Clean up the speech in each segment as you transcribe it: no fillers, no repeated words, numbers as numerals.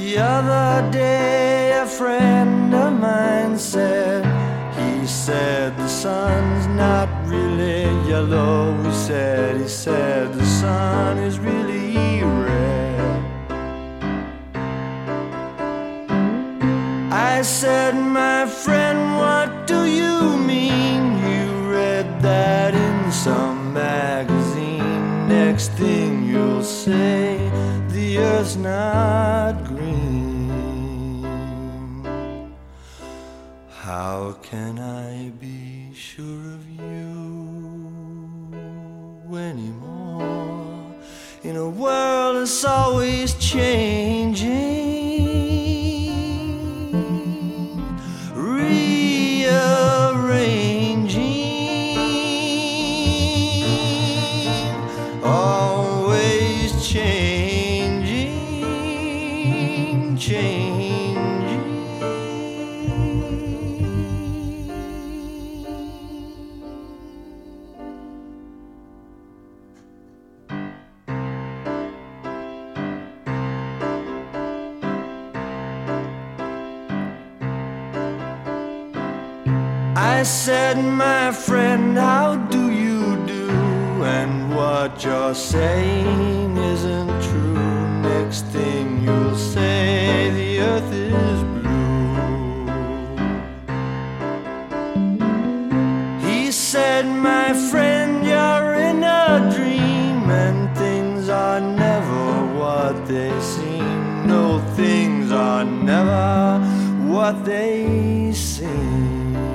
The other day a friend of mine said, he said the sun's not really yellow. He said the sun is really red. I said, my friend, what do you mean? You read that in some magazine. Next thing you'll say, the earth's not green. How can I be sure of you anymore in a world that's always changing, rearranging, always changing, changing. I said, my friend, how do you do? And what you're saying isn't true. Next thing you'll say, the earth is blue. He said, my friend, you're in a dream, and things are never what they seem. No, things are never what they seem.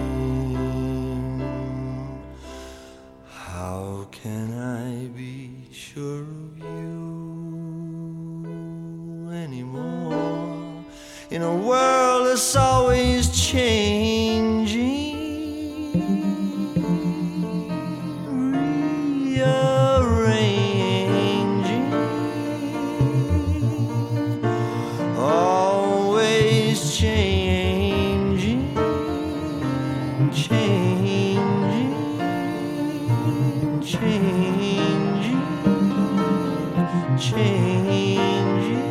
How can I be sure of you anymore in a world that's always changing, rearranging, always changing, changing, changing, changing.